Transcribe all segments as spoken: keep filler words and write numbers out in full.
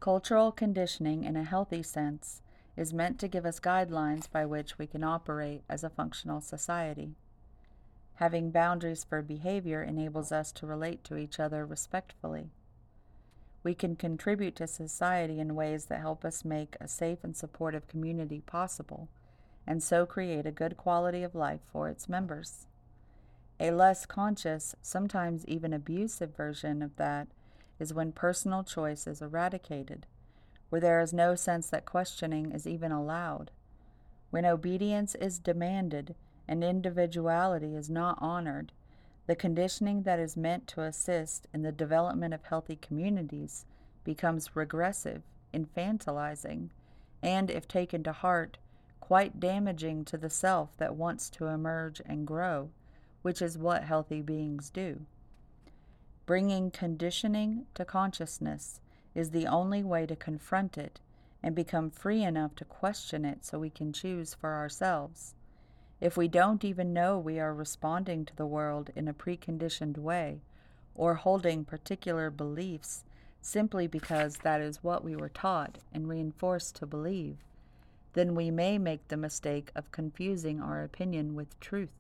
Cultural conditioning, in a healthy sense, is meant to give us guidelines by which we can operate as a functional society. Having boundaries for behavior enables us to relate to each other respectfully. We can contribute to society in ways that help us make a safe and supportive community possible, and so create a good quality of life for its members. A less conscious, sometimes even abusive version of that is when personal choice is eradicated, where there is no sense that questioning is even allowed, when obedience is demanded and individuality is not honored. The conditioning that is meant to assist in the development of healthy communities becomes regressive, infantilizing, and, if taken to heart, quite damaging to the self that wants to emerge and grow, which is what healthy beings do. Bringing conditioning to consciousness is the only way to confront it and become free enough to question it so we can choose for ourselves. If we don't even know we are responding to the world in a preconditioned way, or holding particular beliefs simply because that is what we were taught and reinforced to believe, then we may make the mistake of confusing our opinion with truth.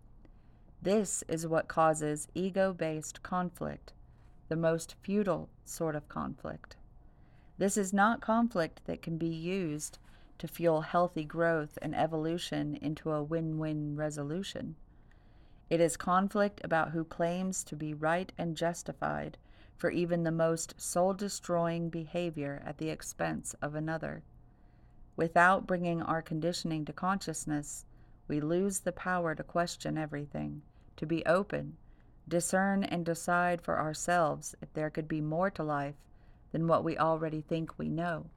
This is what causes ego-based conflict, the most futile sort of conflict. This is not conflict that can be used to fuel healthy growth and evolution into a win-win resolution. It is conflict about who claims to be right and justified for even the most soul-destroying behavior at the expense of another. Without bringing our conditioning to consciousness, we lose the power to question everything, to be open, discern and decide for ourselves if there could be more to life than what we already think we know.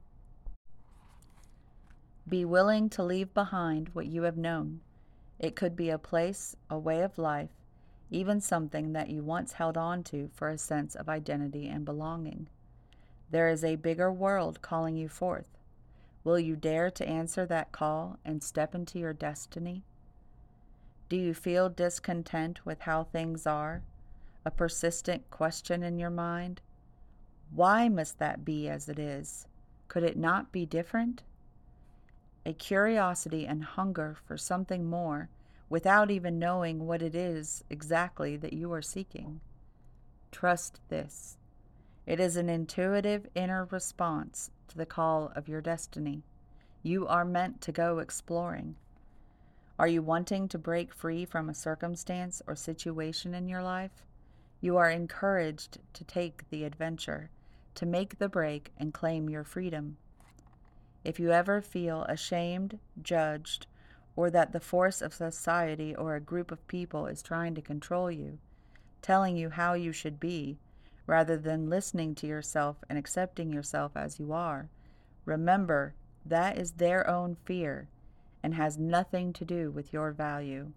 Be willing to leave behind what you have known. It could be a place, a way of life, even something that you once held on to for a sense of identity and belonging. There is a bigger world calling you forth. Will you dare to answer that call and step into your destiny? Do you feel discontent with how things are? A persistent question in your mind? Why must that be as it is? Could it not be different? A curiosity and hunger for something more, without even knowing what it is exactly that you are seeking. Trust this. It is an intuitive inner response to the call of your destiny. You are meant to go exploring. Are you wanting to break free from a circumstance or situation in your life? You are encouraged to take the adventure, to make the break and claim your freedom. If you ever feel ashamed, judged, or that the force of society or a group of people is trying to control you, telling you how you should be, rather than listening to yourself and accepting yourself as you are, remember that is their own fear and has nothing to do with your value.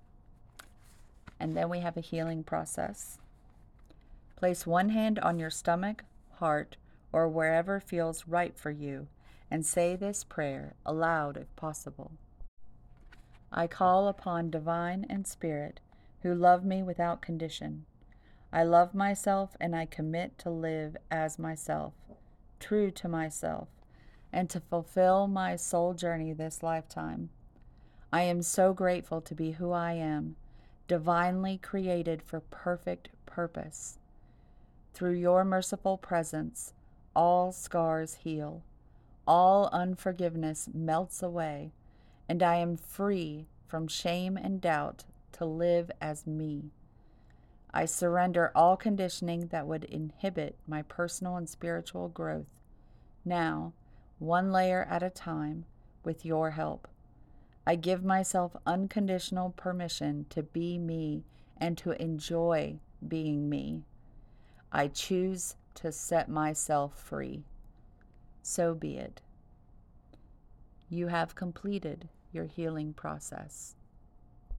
And then we have a healing process. Place one hand on your stomach, heart, or wherever feels right for you, and say this prayer aloud if possible. I call upon divine and spirit who love me without condition. I love myself and I commit to live as myself, true to myself, and to fulfill my soul journey this lifetime. I am so grateful to be who I am, divinely created for perfect purpose. Through your merciful presence, all scars heal, all unforgiveness melts away, and I am free from shame and doubt to live as me. I surrender all conditioning that would inhibit my personal and spiritual growth. Now, one layer at a time, with your help. I give myself unconditional permission to be me and to enjoy being me. I choose to set myself free. So be it. You have completed your healing process.